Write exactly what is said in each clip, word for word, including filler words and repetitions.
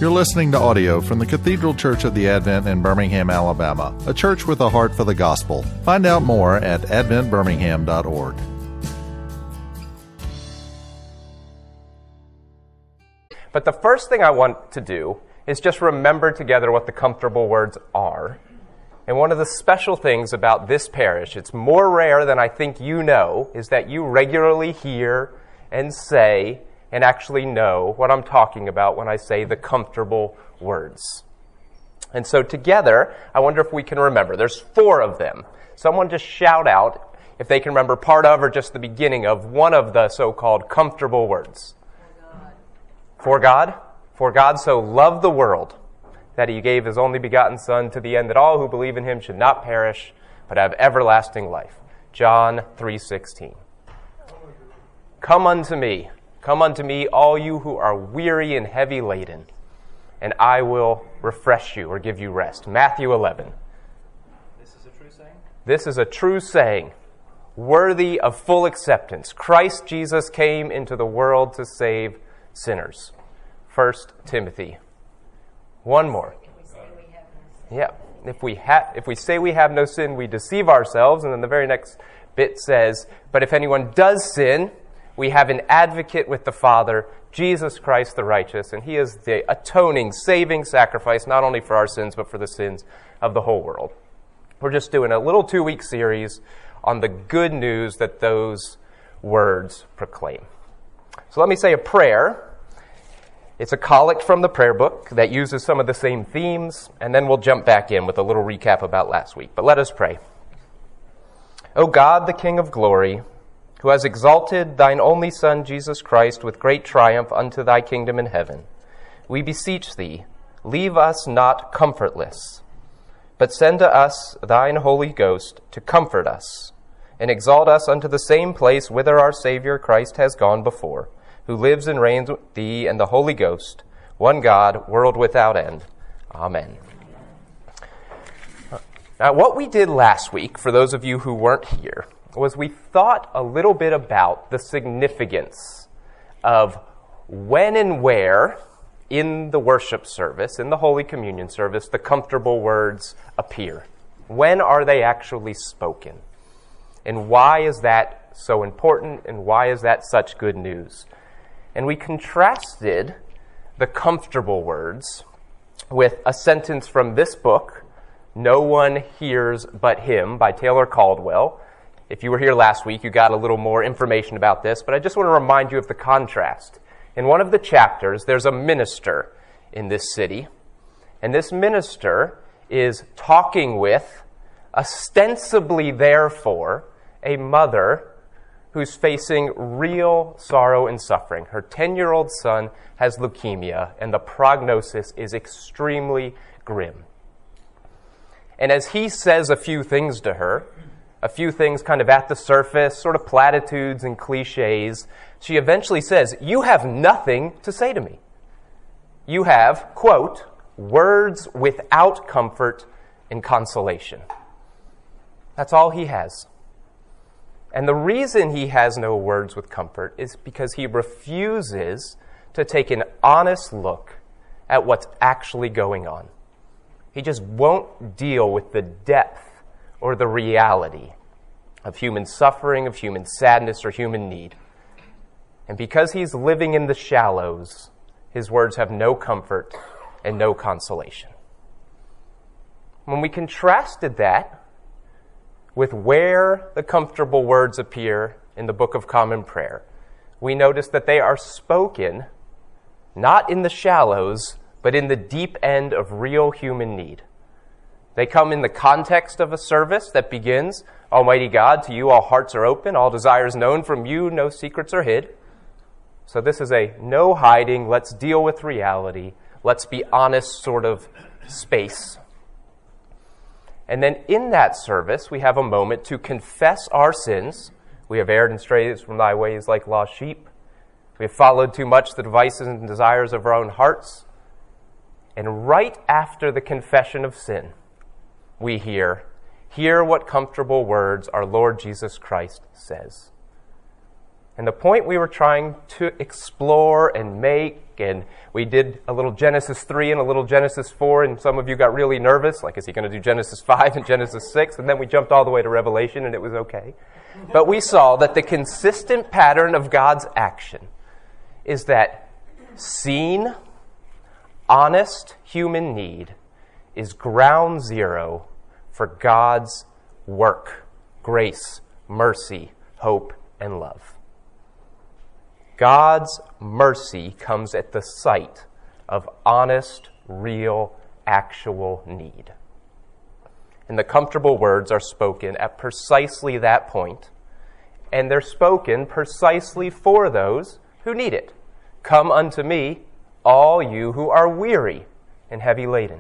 You're listening to audio from the Cathedral Church of the Advent in Birmingham, Alabama, a church with a heart for the gospel. Find out more at advent birmingham dot org. But the first thing I want to do is just remember together what the comfortable words are. And one of the special things about this parish, it's more rare than I think you know, is that you regularly hear and say and actually know what I'm talking about when I say the comfortable words. And so together, I wonder if we can remember. There's four of them. Someone just shout out if they can remember part of or just the beginning of one of the so-called comfortable words. For God. For God so loved the world that he gave his only begotten Son to the end that all who believe in him should not perish but have everlasting life. John three sixteen. Come unto me. Come unto me, all you who are weary and heavy laden, and I will refresh you or give you rest. Matthew eleven. This is a true saying? This is a true saying, worthy of full acceptance. Christ Jesus came into the world to save sinners. First Timothy. One more. Yeah. If we ha- if we say we have no sin, we deceive ourselves. And then the very next bit says, but if anyone does sin, we have an advocate with the Father, Jesus Christ the righteous, and he is the atoning, saving sacrifice, not only for our sins, but for the sins of the whole world. We're just doing a little two-week series on the good news that those words proclaim. So let me say a prayer. It's a collect from the prayer book that uses some of the same themes, and then we'll jump back in with a little recap about last week. But let us pray. O God, the King of glory, who has exalted thine only Son, Jesus Christ, with great triumph unto thy kingdom in heaven, we beseech thee, leave us not comfortless, but send to us thine Holy Ghost to comfort us, and exalt us unto the same place whither our Savior Christ has gone before, who lives and reigns with thee and the Holy Ghost, one God, world without end. Amen. Now, what we did last week, for those of you who weren't here, was we thought a little bit about the significance of when and where in the worship service, in the Holy Communion service, the comfortable words appear. When are they actually spoken? And why is that so important, and why is that such good news? And we contrasted the comfortable words with a sentence from this book, No One Hears But Him, by Taylor Caldwell. If you were here last week, you got a little more information about this, but I just want to remind you of the contrast. In one of the chapters, there's a minister in this city, and this minister is talking with, ostensibly therefore, a mother who's facing real sorrow and suffering. Her ten-year-old son has leukemia, and the prognosis is extremely grim. And as he says a few things to her, a few things kind of at the surface, sort of platitudes and cliches, she eventually says, you have nothing to say to me. You have, quote, words without comfort and consolation. That's all he has. And the reason he has no words with comfort is because he refuses to take an honest look at what's actually going on. He just won't deal with the depth or the reality of human suffering, of human sadness, or human need. And because he's living in the shallows, his words have no comfort and no consolation. When we contrasted that with where the comfortable words appear in the Book of Common Prayer, we notice that they are spoken not in the shallows, but in the deep end of real human need. They come in the context of a service that begins, Almighty God, to you all hearts are open, all desires known from you, no secrets are hid. So this is a no hiding, let's deal with reality, let's be honest sort of space. And then in that service, we have a moment to confess our sins. We have erred and strayed from thy ways like lost sheep. We have followed too much the devices and desires of our own hearts. And right after the confession of sin, we hear, hear what comfortable words our Lord Jesus Christ says. And the point we were trying to explore and make, and we did a little Genesis three and a little Genesis four, and some of you got really nervous, like, is he going to do Genesis five and Genesis six? And then we jumped all the way to Revelation, and it was okay. But we saw that the consistent pattern of God's action is that seen, honest human need is ground zero for God's work, grace, mercy, hope, and love. God's mercy comes at the sight of honest, real, actual need. And the comfortable words are spoken at precisely that point, and they're spoken precisely for those who need it. Come unto me, all you who are weary and heavy laden.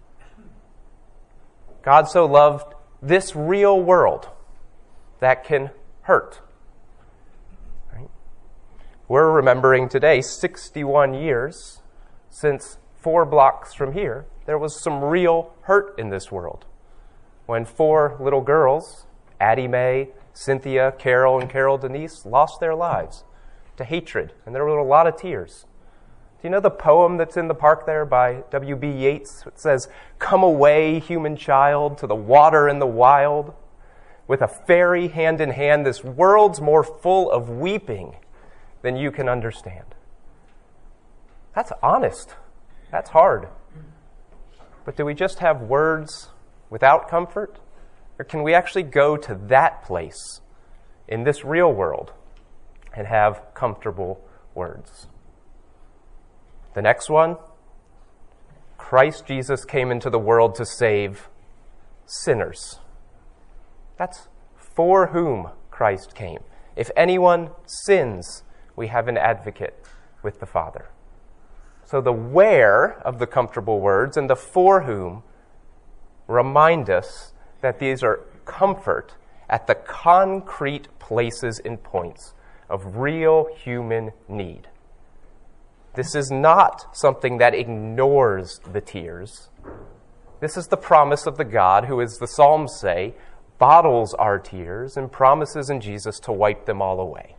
God so loved this real world that can hurt. Right? We're remembering today sixty-one years since four blocks from here, there was some real hurt in this world. When four little girls, Addie Mae, Cynthia, Carol, and Carol Denise, lost their lives to hatred, and there were a lot of tears. Do you know the poem that's in the park there by W B Yeats? It says, "Come away, human child, to the water and the wild. With a fairy hand in hand, this world's more full of weeping than you can understand." That's honest. That's hard. But do we just have words without comfort? Or can we actually go to that place in this real world and have comfortable words? The next one, Christ Jesus came into the world to save sinners. That's for whom Christ came. If anyone sins, we have an advocate with the Father. So the where of the comfortable words and the for whom remind us that these are comfort at the concrete places and points of real human need. This is not something that ignores the tears. This is the promise of the God who, as the Psalms say, bottles our tears and promises in Jesus to wipe them all away.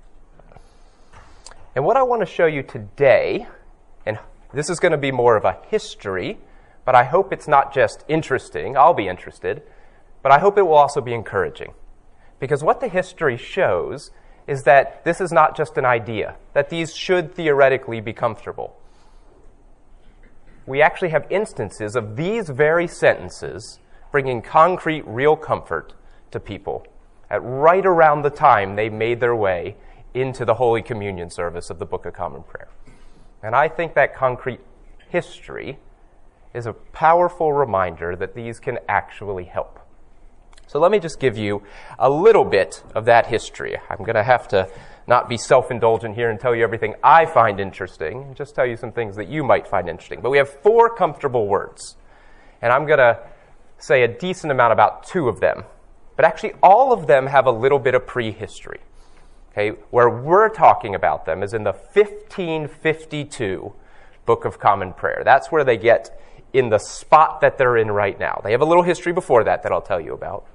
And what I want to show you today, and this is going to be more of a history, but I hope it's not just interesting. I'll be interested, but I hope it will also be encouraging. Because what the history shows is that this is not just an idea, that these should theoretically be comfortable. We actually have instances of these very sentences bringing concrete, real comfort to people at right around the time they made their way into the Holy Communion service of the Book of Common Prayer. And I think that concrete history is a powerful reminder that these can actually help. So let me just give you a little bit of that history. I'm going to have to not be self-indulgent here and tell you everything I find interesting, and just tell you some things that you might find interesting. But we have four comfortable words, and I'm going to say a decent amount about two of them. But actually, all of them have a little bit of prehistory. Okay, where we're talking about them is in the fifteen fifty-two Book of Common Prayer. That's where they get in the spot that they're in right now. They have a little history before that that I'll tell you about.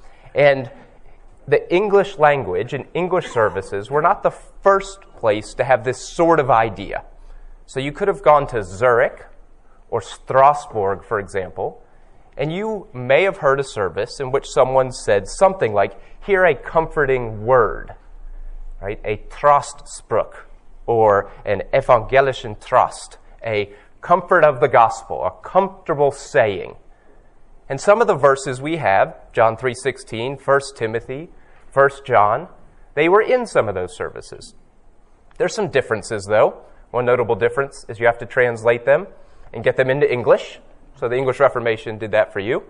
And the English language and English services were not the first place to have this sort of idea. So you could have gone to Zurich or Strasbourg, for example, and you may have heard a service in which someone said something like, "Hear a comforting word," right? A Trostspruch, or an evangelischen Trost, a comfort of the gospel, a comfortable saying. And some of the verses we have, John three sixteen, First Timothy, First John, they were in some of those services. There's some differences, though. One notable difference is you have to translate them and get them into English. So the English Reformation did that for you.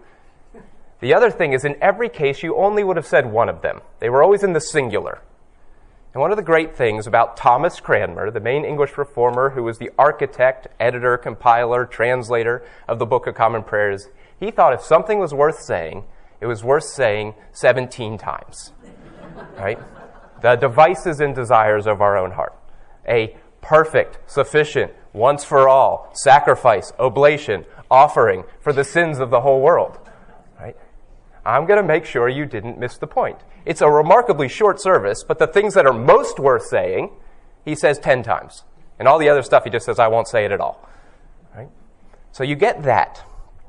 The other thing is, in every case, you only would have said one of them. They were always in the singular. And one of the great things about Thomas Cranmer, the main English reformer who was the architect, editor, compiler, translator of the Book of Common Prayer, is he thought if something was worth saying, it was worth saying seventeen times. Right? The devices and desires of our own heart. A perfect, sufficient, once for all, sacrifice, oblation, offering for the sins of the whole world. Right? I'm going to make sure you didn't miss the point. It's a remarkably short service, but the things that are most worth saying, he says ten times. And all the other stuff, he just says, I won't say it at all. Right? So you get that.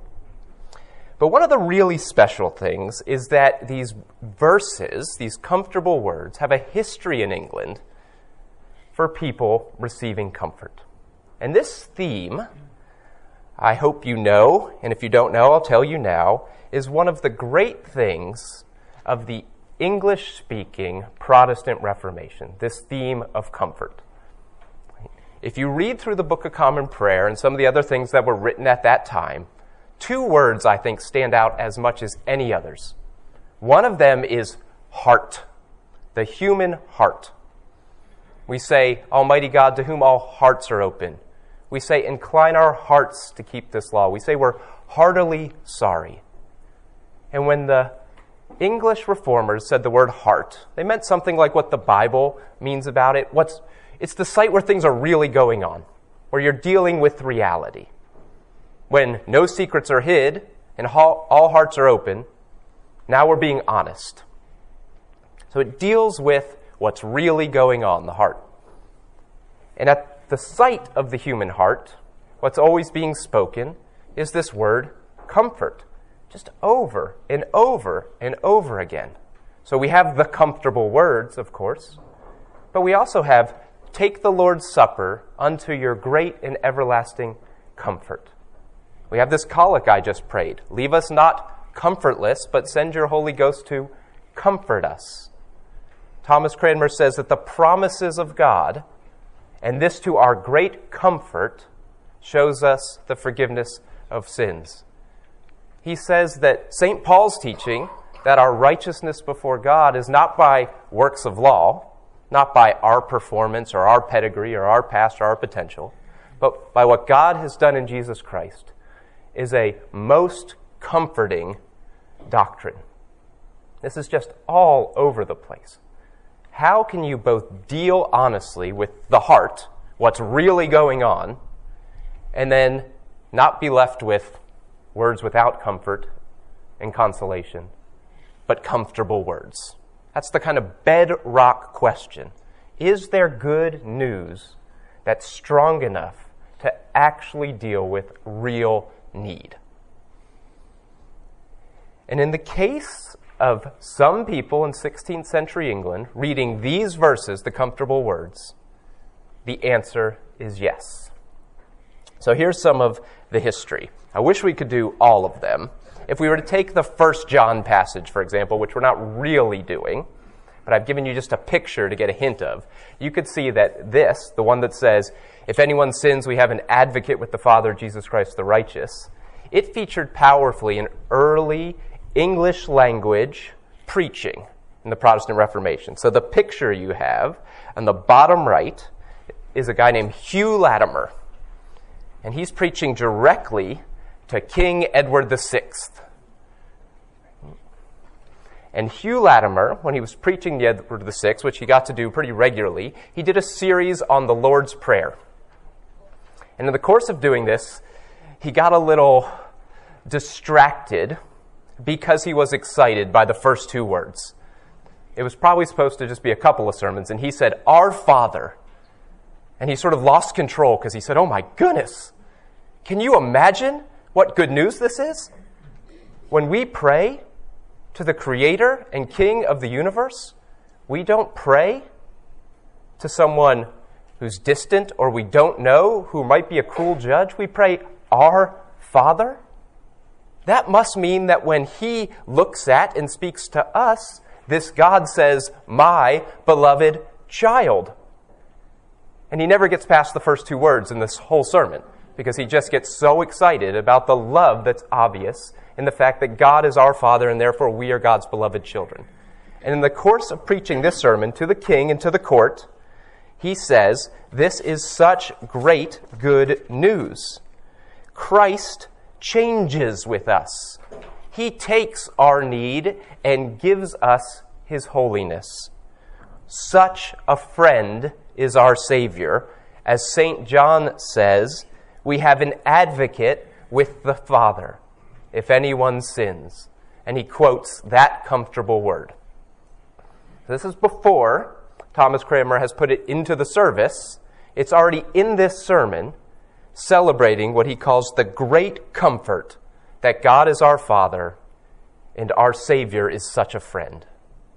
But one of the really special things is that these verses, these comfortable words, have a history in England for people receiving comfort. And this theme, I hope you know, and if you don't know, I'll tell you now, is one of the great things of the English-speaking Protestant Reformation, this theme of comfort. If you read through the Book of Common Prayer and some of the other things that were written at that time, two words, I think, stand out as much as any others. One of them is heart, the human heart. We say, Almighty God, to whom all hearts are open. We say, incline our hearts to keep this law. We say we're heartily sorry. And when the English reformers said the word heart, they meant something like what the Bible means about it. What's, it's the site where things are really going on, where you're dealing with reality. When no secrets are hid and all hearts are open, now we're being honest. So it deals with what's really going on, the heart. And at the site of the human heart, what's always being spoken is this word, comfort, just over and over and over again. So we have the comfortable words, of course, but we also have, take the Lord's Supper unto your great and everlasting comfort. We have this collect I just prayed. Leave us not comfortless, but send your Holy Ghost to comfort us. Thomas Cranmer says that the promises of God, and this to our great comfort, shows us the forgiveness of sins. He says that Saint Paul's teaching that our righteousness before God is not by works of law, not by our performance or our pedigree or our past or our potential, but by what God has done in Jesus Christ, is a most comforting doctrine. This is just all over the place. How can you both deal honestly with the heart, what's really going on, and then not be left with words without comfort and consolation, but comfortable words? That's the kind of bedrock question. Is there good news that's strong enough to actually deal with real need? And in the case of some people in sixteenth century England reading these verses, the comfortable words, the answer is yes. So here's some of the history. I wish we could do all of them. If we were to take the First John passage, for example, which we're not really doing, but I've given you just a picture to get a hint of, you could see that this, the one that says, if anyone sins, we have an advocate with the Father, Jesus Christ the righteous, it featured powerfully in early English language preaching in the Protestant Reformation. So the picture you have on the bottom right is a guy named Hugh Latimer, and he's preaching directly to King Edward the Sixth. And Hugh Latimer, when he was preaching to Edward the Sixth, which he got to do pretty regularly, he did a series on the Lord's Prayer. And in the course of doing this, he got a little distracted because he was excited by the first two words. It was probably supposed to just be a couple of sermons, and he said, Our Father. And he sort of lost control because he said, oh my goodness, can you imagine what good news this is? When we pray to the Creator and King of the universe, we don't pray to someone who's distant or we don't know, who might be a cruel judge. We pray, Our Father. That must mean that when He looks at and speaks to us, this God says, my beloved child. And he never gets past the first two words in this whole sermon because he just gets so excited about the love that's obvious in the fact that God is our Father and therefore we are God's beloved children. And in the course of preaching this sermon to the king and to the court, he says, this is such great good news. Christ changes with us. He takes our need and gives us His holiness. Such a friend is our Savior. As Saint John says, we have an advocate with the Father if anyone sins. and he quotes that comfortable word. This is before Thomas Cranmer has put it into the service. It's already in this sermon, celebrating what he calls the great comfort that God is our Father and our Savior is such a friend.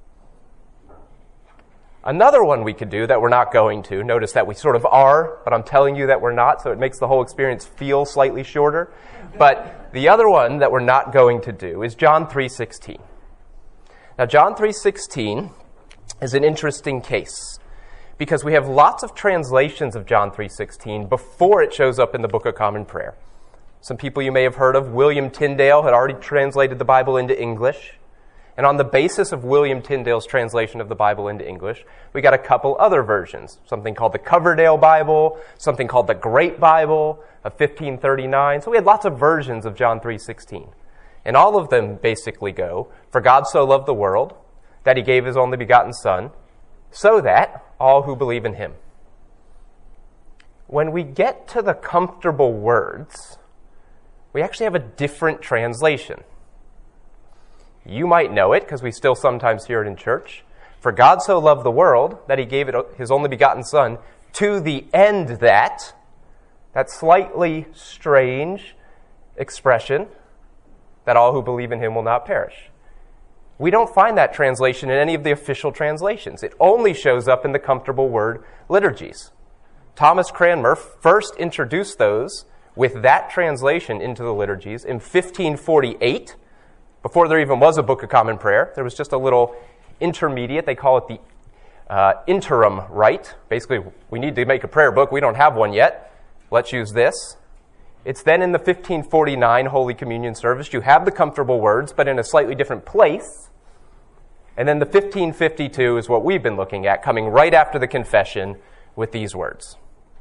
Another one we could do that we're not going to, notice that we sort of are, but I'm telling you that we're not, so it makes the whole experience feel slightly shorter. But the other one that we're not going to do is John three sixteen. Now, John three sixteen is an interesting case because we have lots of translations of John three sixteen before it shows up in the Book of Common Prayer. Some people you may have heard of, William Tyndale, had already translated the Bible into English. And on the basis of William Tyndale's translation of the Bible into English, we got a couple other versions. Something called the Coverdale Bible, something called the Great Bible of fifteen thirty-nine. So we had lots of versions of John three sixteen. And all of them basically go, "For God so loved the world, that he gave his only begotten Son, so that all who believe in him." When we get to the comfortable words, we actually have a different translation. You might know it, because we still sometimes hear it in church. "For God so loved the world, that he gave it his only begotten Son, to the end that," that slightly strange expression, "that all who believe in him will not perish." We don't find that translation in any of the official translations. It only shows up in the comfortable word liturgies. Thomas Cranmer first introduced those with that translation into the liturgies in fifteen forty-eight, before there even was a Book of Common Prayer. There was just a little intermediate. They call it the uh, interim rite. Basically, we need to make a prayer book. We don't have one yet. Let's use this. It's then in the fifteen forty-nine Holy Communion service. You have the comfortable words, but in a slightly different place. And then the fifteen fifty-two is what we've been looking at, coming right after the confession with these words.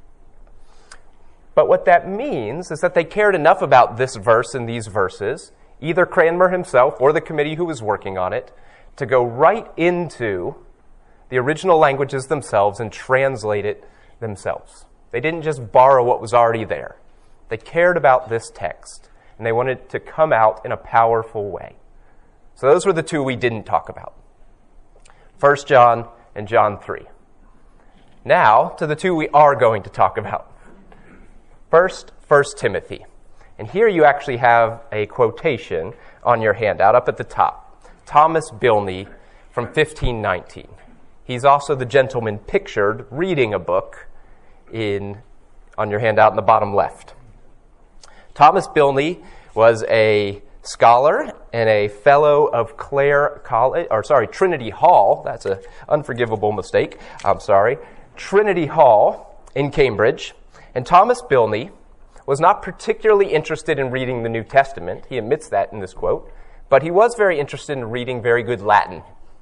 But what that means is that they cared enough about this verse and these verses, either Cranmer himself or the committee who was working on it, to go right into the original languages themselves and translate it themselves. They didn't just borrow what was already there. They cared about this text, and they wanted it to come out in a powerful way. So those were the two we didn't talk about. First John and John three. Now, to the two we are going to talk about. First, First Timothy. And here you actually have a quotation on your handout up at the top. Thomas Bilney from fifteen nineteen. He's also the gentleman pictured reading a book in on your handout in the bottom left. Thomas Bilney was a scholar and a fellow of Clare College, or sorry, Trinity Hall. That's an unforgivable mistake. I'm sorry. Trinity Hall in Cambridge. And Thomas Bilney was not particularly interested in reading the New Testament. He admits that in this quote. But he was very interested in reading very good Latin.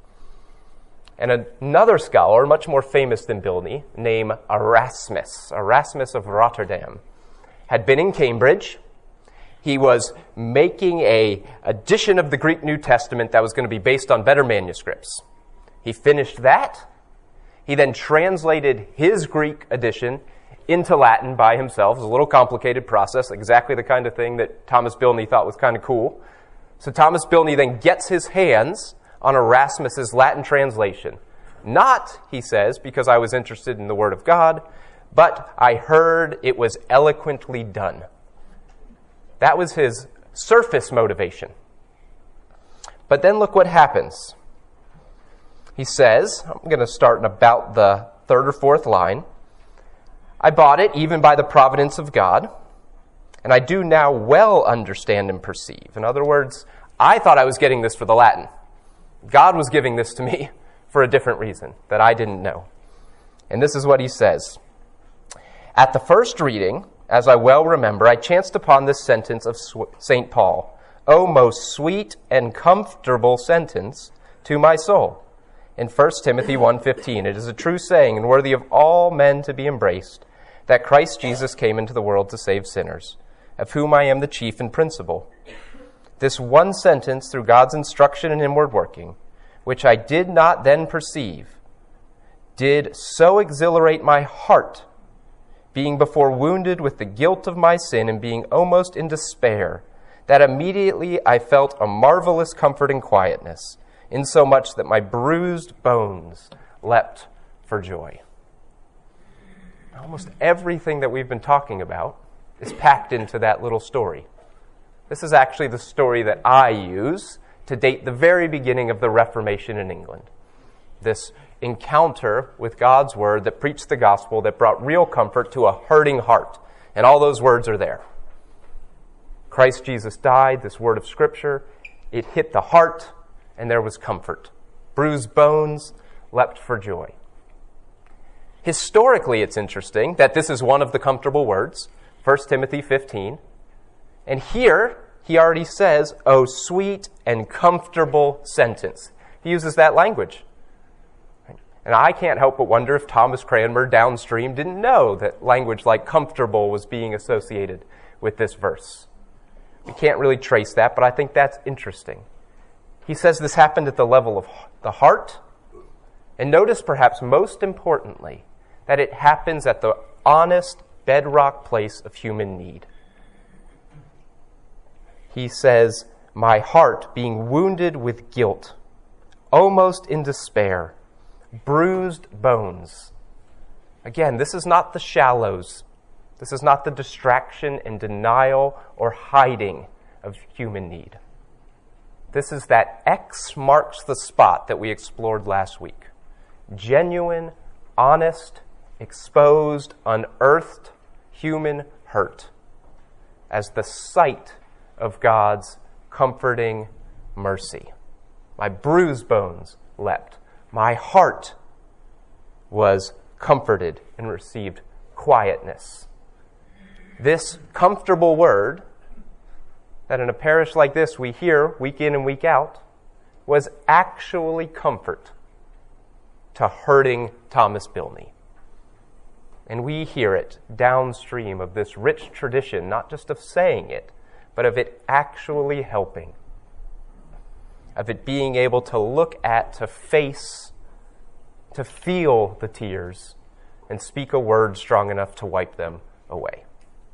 And another scholar, much more famous than Bilney, named Erasmus, Erasmus of Rotterdam, had been in Cambridge. He was making a edition of the Greek New Testament that was going to be based on better manuscripts. He finished that. He then translated his Greek edition into Latin by himself. It was a little complicated process, exactly the kind of thing that Thomas Bilney thought was kind of cool. So Thomas Bilney then gets his hands on Erasmus's Latin translation. Not, he says, because I was interested in the Word of God, but I heard it was eloquently done. That was his surface motivation. But then look what happens. He says, I'm going to start in about the third or fourth line, "I bought it even by the providence of God, and I do now well understand and perceive." In other words, I thought I was getting this for the Latin. God was giving this to me for a different reason that I didn't know. And this is what he says. "At the first reading, as I well remember, I chanced upon this sentence of Saint Paul, O most sweet and comfortable sentence to my soul. In First Timothy one fifteen, it is a true saying and worthy of all men to be embraced, that Christ Jesus came into the world to save sinners, of whom I am the chief and principal. This one sentence, through God's instruction and inward working, which I did not then perceive, did so exhilarate my heart, being before wounded with the guilt of my sin and being almost in despair, that immediately I felt a marvelous comfort and quietness, insomuch that my bruised bones leapt for joy. Almost everything that we've been talking about is packed into that little story. This is actually the story that I use to date the very beginning of the Reformation in England. This encounter with God's Word that preached the gospel, that brought real comfort to a hurting heart. And all those words are there. Christ Jesus died, this word of Scripture. It hit the heart, and there was comfort. Bruised bones leapt for joy. Historically, it's interesting that this is one of the comfortable words, First Timothy fifteen. And here, he already says, "Oh, sweet and comfortable sentence." He uses that language. And I can't help but wonder if Thomas Cranmer downstream didn't know that language like comfortable was being associated with this verse. We can't really trace that, but I think that's interesting. He says this happened at the level of the heart. And notice, perhaps most importantly, that it happens at the honest bedrock place of human need. He says, "My heart being wounded with guilt, almost in despair, bruised bones." Again, this is not the shallows. This is not the distraction and denial or hiding of human need. This is that X marks the spot that we explored last week. Genuine, honest, exposed, unearthed human hurt as the site of God's comforting mercy. My bruised bones leapt. My heart was comforted and received quietness. This comfortable word that in a parish like this we hear week in and week out was actually comfort to hurting Thomas Bilney. And we hear it downstream of this rich tradition, not just of saying it, but of it actually helping, of it being able to look at, to face, to feel the tears, and speak a word strong enough to wipe them away.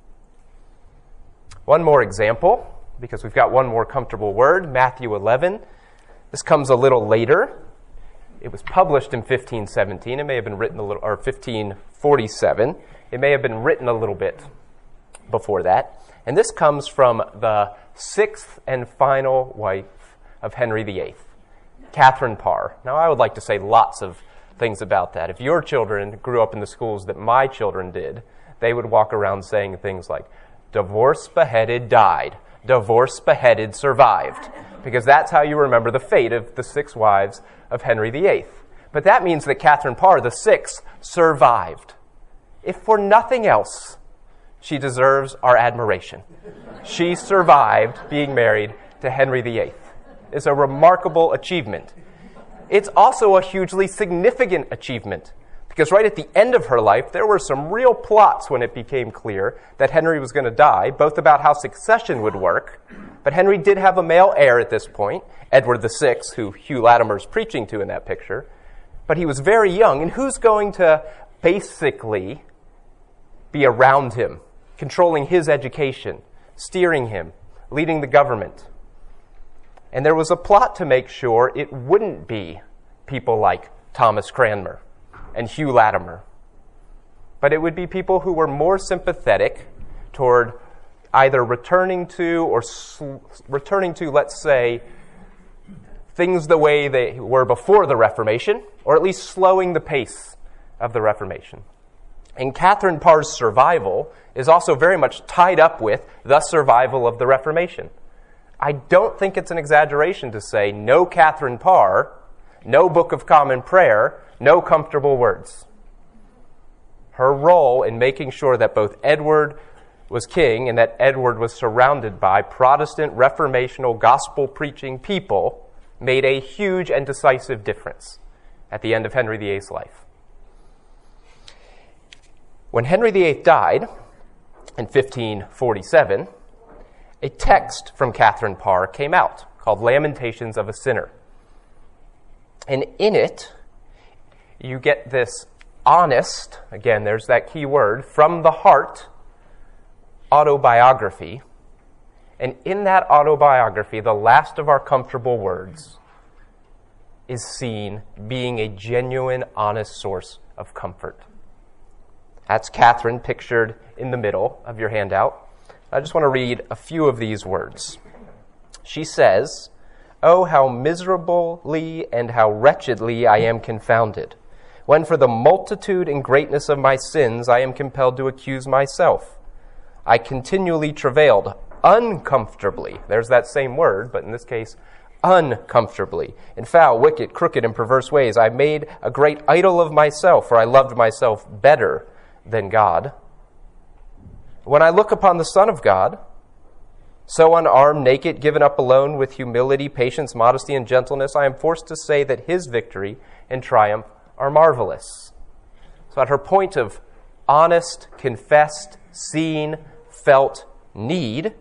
One more example, because we've got one more comfortable word, Matthew eleven. This comes a little later. It was published in fifteen seventeen. It may have been written a little, or fifteen forty-seven. It may have been written a little bit before that. And this comes from the sixth and final wife of Henry the Eighth, Catherine Parr. Now, I would like to say lots of things about that. If your children grew up in the schools that my children did, they would walk around saying things like, "Divorce beheaded died. Divorce beheaded survived." Because that's how you remember the fate of the six wives of Henry the Eighth. But that means that Catherine Parr, the sixth, survived. If for nothing else, she deserves our admiration. She survived being married to Henry the Eighth. It's a remarkable achievement. It's also a hugely significant achievement, because right at the end of her life, there were some real plots when it became clear that Henry was going to die, both about how succession would work. But Henry did have a male heir at this point, Edward the Sixth, who Hugh Latimer's preaching to in that picture. But he was very young, and who's going to basically be around him, controlling his education, steering him, leading the government? And there was a plot to make sure it wouldn't be people like Thomas Cranmer and Hugh Latimer, but it would be people who were more sympathetic toward either returning to or sl- returning to, let's say, things the way they were before the Reformation, or at least slowing the pace of the Reformation. And Catherine Parr's survival is also very much tied up with the survival of the Reformation. I don't think it's an exaggeration to say no Catherine Parr, no Book of Common Prayer, no comfortable words. Her role in making sure that both Edward was king and that Edward was surrounded by Protestant, reformational, gospel-preaching people made a huge and decisive difference at the end of Henry the Eighth's life. When Henry the Eighth died in fifteen forty-seven, a text from Catherine Parr came out called Lamentations of a Sinner. And in it, you get this honest, again, there's that key word, from the heart autobiography, And in that autobiography, the last of our comfortable words is seen being a genuine, honest source of comfort. That's Catherine pictured in the middle of your handout. I just want to read a few of these words. She says, "Oh, how miserably and how wretchedly I am confounded, when for the multitude and greatness of my sins I am compelled to accuse myself. I continually travailed uncomfortably." There's that same word, but in this case, uncomfortably. "In foul, wicked, crooked, and perverse ways I made a great idol of myself, for I loved myself better than God. When I look upon the Son of God, so unarmed, naked, given up alone with humility, patience, modesty, and gentleness, I am forced to say that his victory and triumph are marvelous." So at her point of honest, confessed, seen, felt need,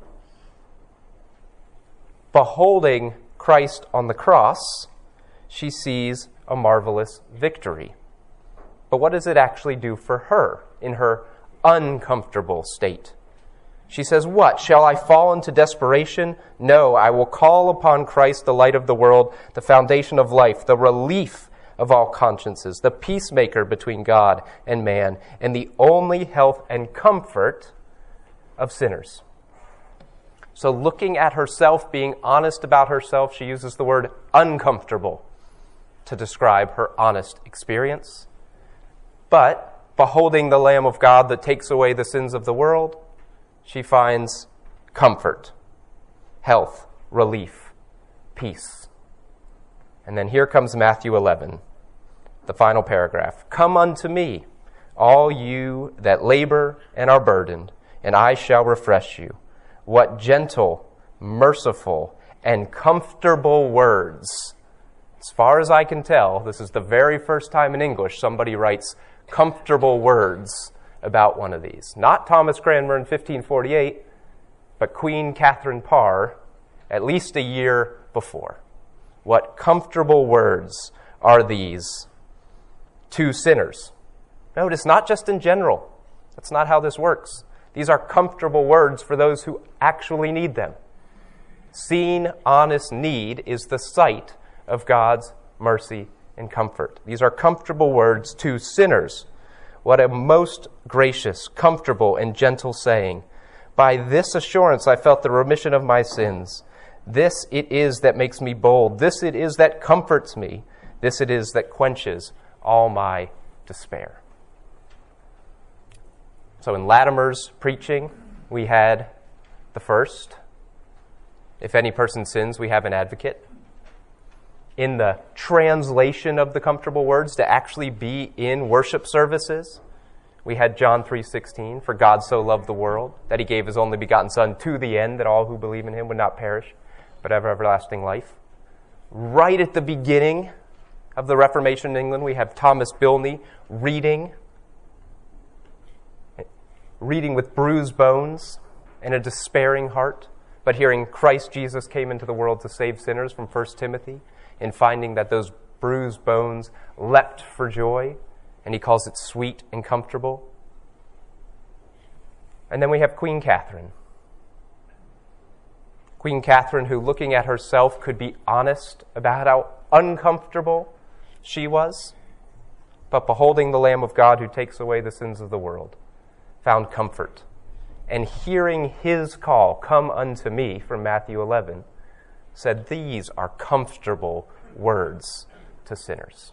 beholding Christ on the cross, she sees a marvelous victory. But what does it actually do for her in her uncomfortable state? She says, "What? Shall I fall into desperation? No, I will call upon Christ, the light of the world, the foundation of life, the relief of all consciences, the peacemaker between God and man, and the only health and comfort of sinners." So looking at herself, being honest about herself, she uses the word uncomfortable to describe her honest experience. But beholding the Lamb of God that takes away the sins of the world, she finds comfort, health, relief, peace. And then here comes Matthew eleven, the final paragraph. "Come unto me, all you that labor and are burdened, and I shall refresh you. What gentle, merciful, and comfortable words." As far as I can tell, this is the very first time in English somebody writes comfortable words about one of these. Not Thomas Cranmer in fifteen forty-eight, but Queen Catherine Parr at least a year before. What comfortable words are these to sinners? Notice, not just in general. That's not how this works. These are comfortable words for those who actually need them. Seen, honest need is the sight of God's mercy and comfort. These are comfortable words to sinners. What a most gracious, comfortable, and gentle saying. By this assurance I felt the remission of my sins. This it is that makes me bold. This it is that comforts me. This it is that quenches all my despair. So in Latimer's preaching, we had the first. If any person sins, we have an advocate. In the translation of the comfortable words to actually be in worship services, we had John three sixteen, "For God so loved the world, that he gave his only begotten Son to the end, that all who believe in him would not perish, but have everlasting life." Right at the beginning of the Reformation in England, we have Thomas Bilney reading, reading with bruised bones and a despairing heart, but hearing Christ Jesus came into the world to save sinners from First Timothy, and finding that those bruised bones leapt for joy, and he calls it sweet and comfortable. And then we have Queen Catherine. Queen Catherine, who, looking at herself, could be honest about how uncomfortable she was, but beholding the Lamb of God who takes away the sins of the world, found comfort. And hearing his call, "Come unto me," from Matthew eleven, said, "These are comfortable words to sinners."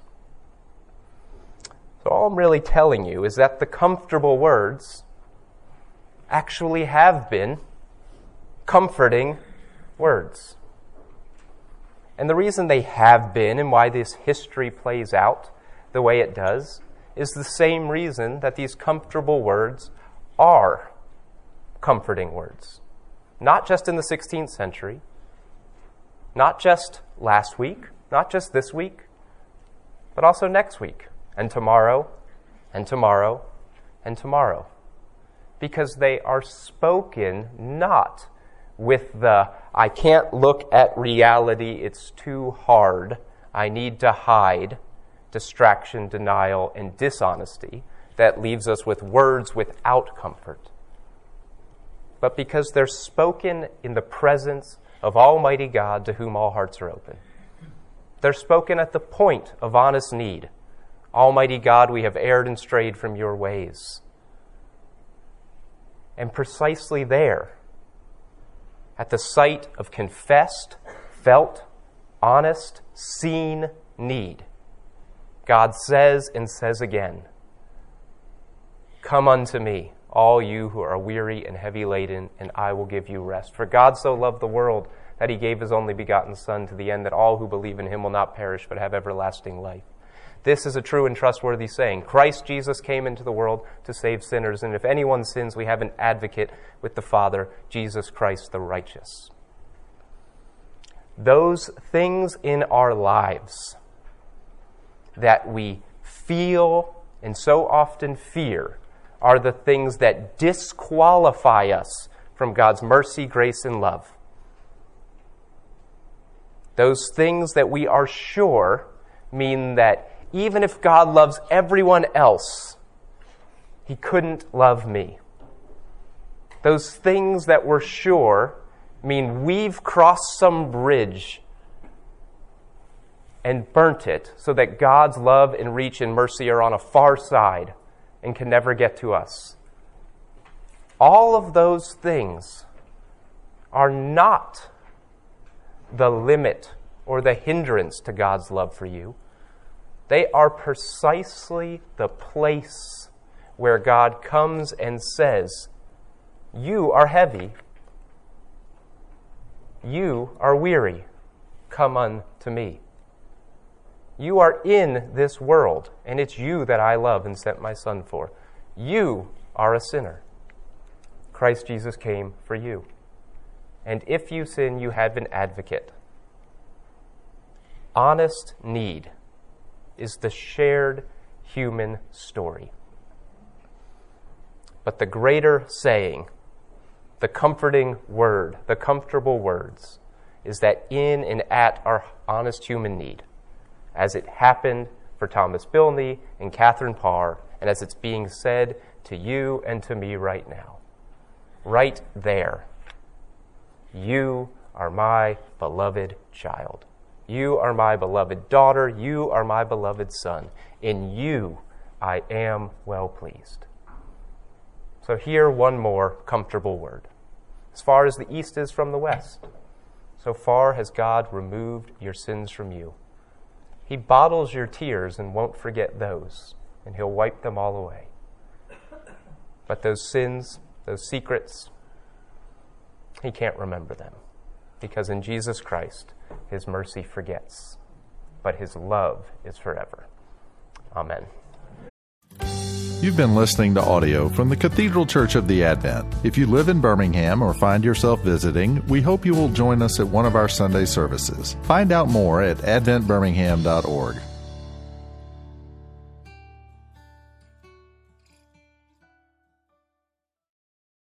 So all I'm really telling you is that the comfortable words actually have been comforting words. And the reason they have been and why this history plays out the way it does is the same reason that these comfortable words are comforting words. Not just in the sixteenth century, not just last week, not just this week, but also next week, and tomorrow, and tomorrow, and tomorrow. Because they are spoken not with the, "I can't look at reality, it's too hard, I need to hide," distraction, denial, and dishonesty that leaves us with words without comfort. but because they're spoken in the presence of Almighty God, to whom all hearts are open. They're spoken at the point of honest need. Almighty God, we have erred and strayed from your ways. And precisely there, at the site of confessed, felt, honest, seen need, God says and says again, "Come unto me, all you who are weary and heavy laden, and I will give you rest. For God so loved the world that he gave his only begotten Son, to the end that all who believe in him will not perish but have everlasting life." This is a true and trustworthy saying. Christ Jesus came into the world to save sinners, and if anyone sins, we have an advocate with the Father, Jesus Christ the righteous. Those things in our lives that we feel and so often fear are the things that disqualify us from God's mercy, grace, and love. Those things that we are sure mean that even if God loves everyone else, he couldn't love me. Those things that we're sure mean we've crossed some bridge and burnt it so that God's love and reach and mercy are on a far side and can never get to us. All of those things are not the limit or the hindrance to God's love for you. They are precisely the place where God comes and says, "You are heavy. You are weary. Come unto me. You are in this world, and it's you that I love and sent my Son for. You are a sinner. Christ Jesus came for you. And if you sin, you have an advocate." Honest need is the shared human story. But the greater saying, the comforting word, the comfortable words, is that in and at our honest human need, as it happened for Thomas Bilney and Catherine Parr, and as it's being said to you and to me right now, right there, you are my beloved child. You are my beloved daughter. You are my beloved son. In you I am well pleased. So hear one more comfortable word. As far as the east is from the west, so far has God removed your sins from you. He bottles your tears and won't forget those, and he'll wipe them all away. But those sins, those secrets, he can't remember them. Because in Jesus Christ, his mercy forgets, but his love is forever. Amen. You've been listening to audio from the Cathedral Church of the Advent. If you live in Birmingham or find yourself visiting, we hope you will join us at one of our Sunday services. Find out more at advent birmingham dot org.